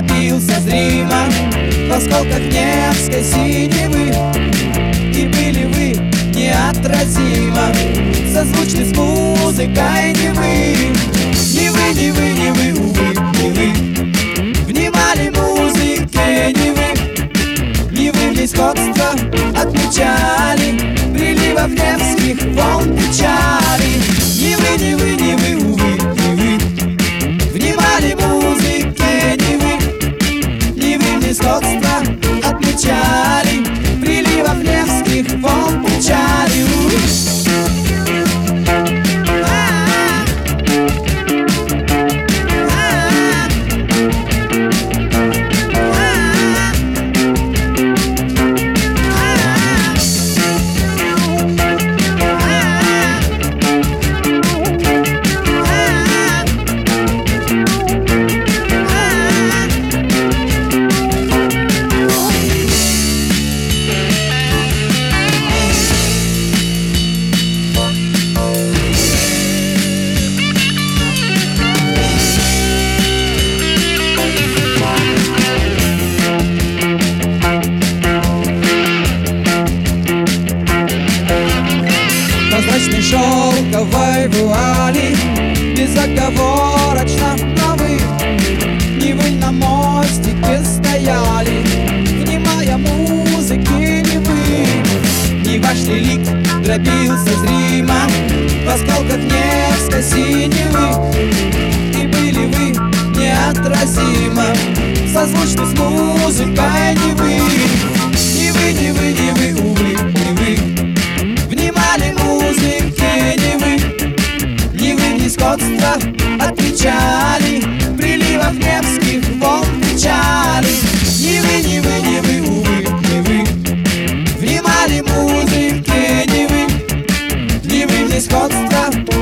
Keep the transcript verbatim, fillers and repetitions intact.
дробился зримо в осколках Невской синевы. И были вы неотразимо созвучны с музыкой Невы. Не вы, не вы, не вы, увы, не вы внимали музыке Невы. Невы в сходство отмечали приливов невских волн печали. Не вы, не вы, не вы, увы, не вы внимали музыке Невы. Невы в сходство отмечали приливов невских волн печали. Прозрачной шелковой вуали безоговорочно правы. Невы на мостике стояли, внимая музыке Невы. Не вошли лик дробился зримо в осколках Невской синевы. И были вы неотразимо созвучны с музыкой Невы. Невы, Невы, Невы, увы, Невы внимали музыке Невы. Невы в несходство отмечали приливов невских волн печали. Невы, Невы, Невы, увы, Невы внимали музыке Невы. Невы в несходство